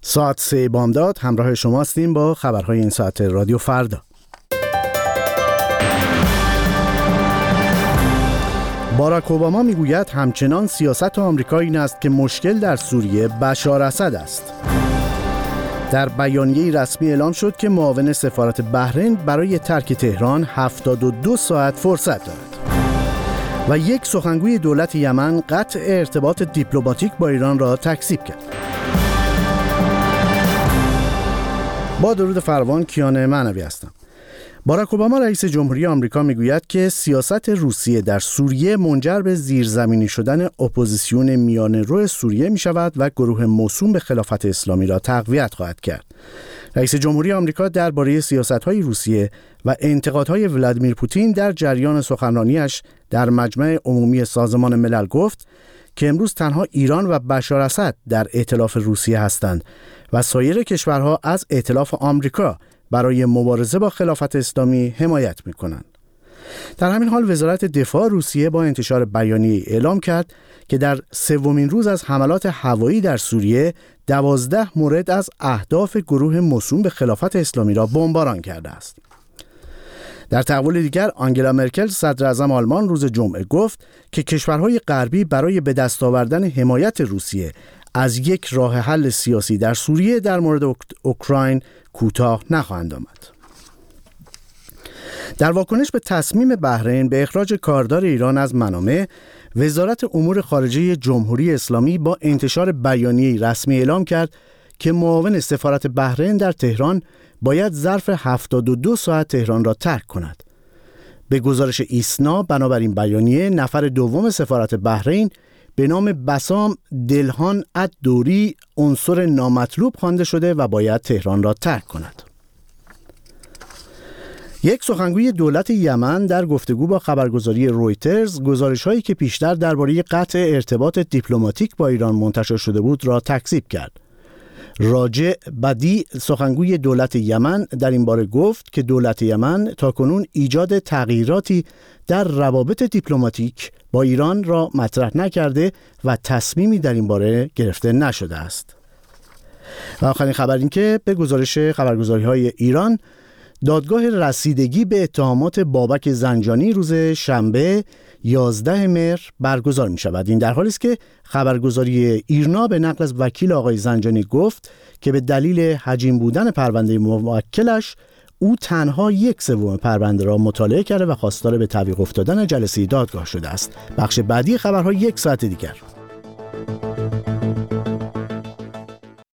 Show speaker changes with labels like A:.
A: ساعت 3 بامداد همراه شما هستیم با خبرهای این ساعت رادیو فردا. باراک اوباما میگوید همچنان سیاست آمریکا این است که مشکل در سوریه بشار اسد است. در بیانیه‌ای رسمی اعلام شد که معاون سفارت بحرین برای ترک تهران 72 ساعت فرصت دارد. و یک سخنگوی دولت یمن قطع ارتباط دیپلماتیک با ایران را تکذیب کرد. با درود فراوان، کیان معنوی هستم. باراک اوباما رئیس جمهوری آمریکا میگوید که سیاست روسیه در سوریه منجر به زیرزمینی شدن اپوزیسیون میانه‌رو سوریه می شود و گروه موسوم به خلافت اسلامی را تقویت خواهد کرد. رئیس جمهوری آمریکا درباره سیاست‌های روسیه و انتقادهای ولادیمیر پوتین در جریان سخنرانیش در مجمع عمومی سازمان ملل گفت که امروز تنها ایران و بشار اسد در ائتلاف روسیه هستند و سایر کشورها از ائتلاف آمریکا برای مبارزه با خلافت اسلامی حمایت می‌کنند. در همین حال وزارت دفاع روسیه با انتشار بیانیه اعلام کرد که در سومین روز از حملات هوایی در سوریه 12 مورد از اهداف گروه موسوم به خلافت اسلامی را بمباران کرده است. در تحول دیگر، آنگلا مرکل صدر اعظم آلمان روز جمعه گفت که کشورهای غربی برای به دست آوردن حمایت روسیه از یک راه حل سیاسی در سوریه در مورد اوکراین کوتاه نخواهند آمد. در واکنش به تصمیم بحرین به اخراج کاردار ایران از منامه، وزارت امور خارجه جمهوری اسلامی با انتشار بیانیه‌ای رسمی اعلام کرد که معاون سفارت بحرین در تهران باید ظرف 72 ساعت تهران را ترک کند. به گزارش ایسنا، بنابراین بیانیه نفر دوم سفارت بحرین به نام بسام دلهان الدوری عنصر نامطلوب خوانده شده و باید تهران را ترک کند. یک سخنگوی دولت یمن در گفتگو با خبرگزاری رویترز گزارش‌هایی که پیشتر درباره قطع ارتباط دیپلماتیک با ایران منتشر شده بود را تکذیب کرد. راجع بدی، سخنگوی دولت یمن، در این باره گفت که دولت یمن تاکنون ایجاد تغییراتی در روابط دیپلماتیک با ایران را مطرح نکرده و تصمیمی در این باره گرفته نشده است. و آخرین خبر این که به گزارش خبرگزاری‌های ایران، دادگاه رسیدگی به اتهامات بابک زنجانی روز شنبه 11 مهر برگزار می شود. این در حالی است که خبرگزاری ایرنا به نقل از وکیل آقای زنجانی گفت که به دلیل حجیم بودن پرونده موکلش، او تنها 1/3 پرونده را مطالعه کرده و خواستار به تعویق افتادن جلسه دادگاه شده است. بخش بعدی خبرها 1 ساعت دیگر.